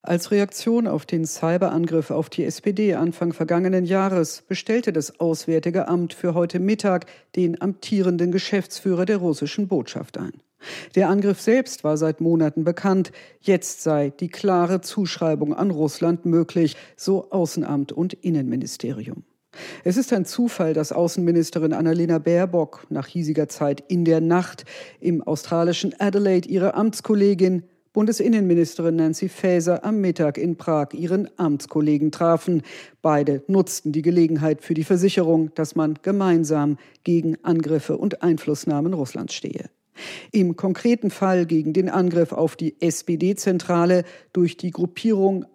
Als Reaktion auf den Cyberangriff auf die SPD Anfang vergangenen Jahres bestellte das Auswärtige Amt für heute Mittag den amtierenden Geschäftsführer der russischen Botschaft ein. Der Angriff selbst war seit Monaten bekannt. Jetzt sei die klare Zuschreibung an Russland möglich, so Außenamt und Innenministerium. Es ist ein Zufall, dass Außenministerin Annalena Baerbock nach hiesiger Zeit in der Nacht im australischen Adelaide ihre Amtskollegin Bundesinnenministerin Nancy Faeser am Mittag in Prag ihren Amtskollegen trafen. Beide nutzten die Gelegenheit für die Versicherung, dass man gemeinsam gegen Angriffe und Einflussnahmen Russlands stehe. Im konkreten Fall gegen den Angriff auf die SPD-Zentrale durch die Gruppierung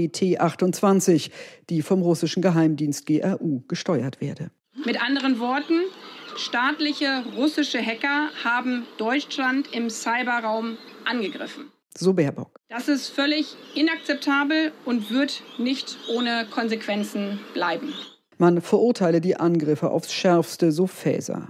APT28, die vom russischen Geheimdienst GRU gesteuert werde. Mit anderen Worten, staatliche russische Hacker haben Deutschland im Cyberraum angegriffen. So Baerbock. Das ist völlig inakzeptabel und wird nicht ohne Konsequenzen bleiben. Man verurteile die Angriffe aufs Schärfste, so Faeser.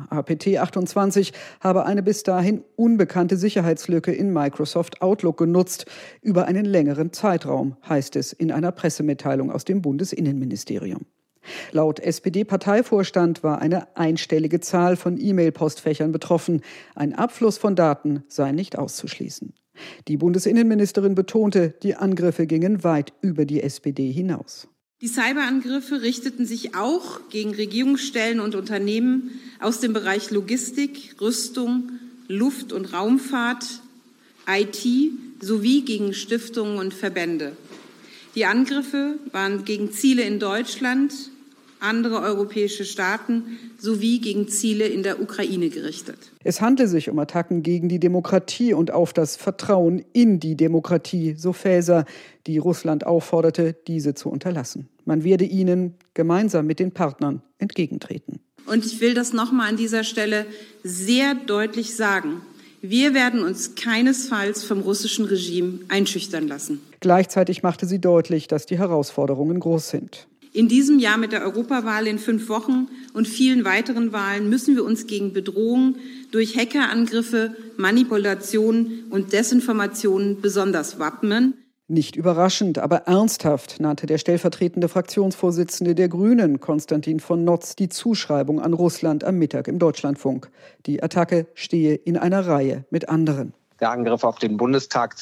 APT28 habe eine bis dahin unbekannte Sicherheitslücke in Microsoft Outlook genutzt. Über einen längeren Zeitraum, heißt es in einer Pressemitteilung aus dem Bundesinnenministerium. Laut SPD-Parteivorstand war eine einstellige Zahl von E-Mail-Postfächern betroffen. Ein Abfluss von Daten sei nicht auszuschließen. Die Bundesinnenministerin betonte, die Angriffe gingen weit über die SPD hinaus. Die Cyberangriffe richteten sich auch gegen Regierungsstellen und Unternehmen aus dem Bereich Logistik, Rüstung, Luft- und Raumfahrt, IT sowie gegen Stiftungen und Verbände. Die Angriffe waren gegen Ziele in Deutschland, andere europäische Staaten sowie gegen Ziele in der Ukraine gerichtet. Es handle sich um Attacken gegen die Demokratie und auf das Vertrauen in die Demokratie, so Faeser, die Russland aufforderte, diese zu unterlassen. Man werde ihnen gemeinsam mit den Partnern entgegentreten. Und ich will das nochmal an dieser Stelle sehr deutlich sagen. Wir werden uns keinesfalls vom russischen Regime einschüchtern lassen. Gleichzeitig machte sie deutlich, dass die Herausforderungen groß sind. In diesem Jahr mit der Europawahl in 5 Wochen und vielen weiteren Wahlen müssen wir uns gegen Bedrohungen durch Hackerangriffe, Manipulationen und Desinformationen besonders wappnen. Nicht überraschend, aber ernsthaft nannte der stellvertretende Fraktionsvorsitzende der Grünen, Konstantin von Notz, die Zuschreibung an Russland am Mittag im Deutschlandfunk. Die Attacke stehe in einer Reihe mit anderen. Der Angriff auf den Bundestag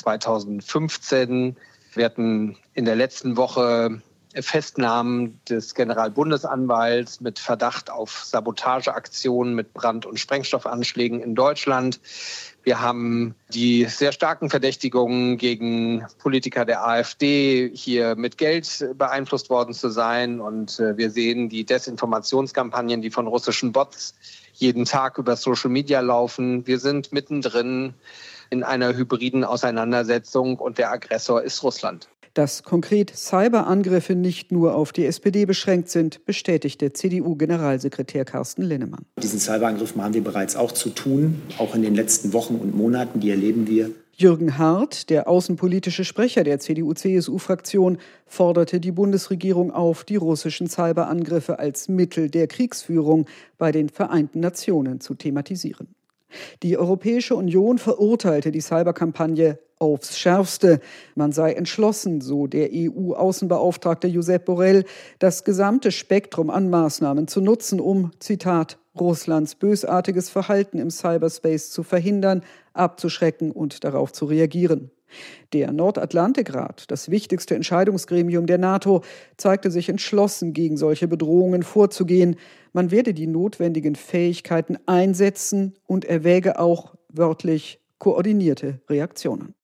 2015. Wir hatten in der letzten Woche Festnahmen des Generalbundesanwalts mit Verdacht auf Sabotageaktionen mit Brand- und Sprengstoffanschlägen in Deutschland. Wir haben die sehr starken Verdächtigungen gegen Politiker der AfD, hier mit Geld beeinflusst worden zu sein. Und wir sehen die Desinformationskampagnen, die von russischen Bots jeden Tag über Social Media laufen. Wir sind mittendrin in einer hybriden Auseinandersetzung und der Aggressor ist Russland. Dass konkret Cyberangriffe nicht nur auf die SPD beschränkt sind, bestätigte CDU-Generalsekretär Carsten Linnemann. Diesen Cyberangriffen haben wir bereits auch zu tun, auch in den letzten Wochen und Monaten, die erleben wir. Jürgen Hart, der außenpolitische Sprecher der CDU-CSU-Fraktion, forderte die Bundesregierung auf, die russischen Cyberangriffe als Mittel der Kriegsführung bei den Vereinten Nationen zu thematisieren. Die Europäische Union verurteilte die Cyberkampagne aufs Schärfste. Man sei entschlossen, so der EU-Außenbeauftragte Josep Borrell, das gesamte Spektrum an Maßnahmen zu nutzen, um, Zitat, Russlands bösartiges Verhalten im Cyberspace zu verhindern, abzuschrecken und darauf zu reagieren. Der Nordatlantikrat, das wichtigste Entscheidungsgremium der NATO, zeigte sich entschlossen, gegen solche Bedrohungen vorzugehen. Man werde die notwendigen Fähigkeiten einsetzen und erwäge auch wörtlich koordinierte Reaktionen.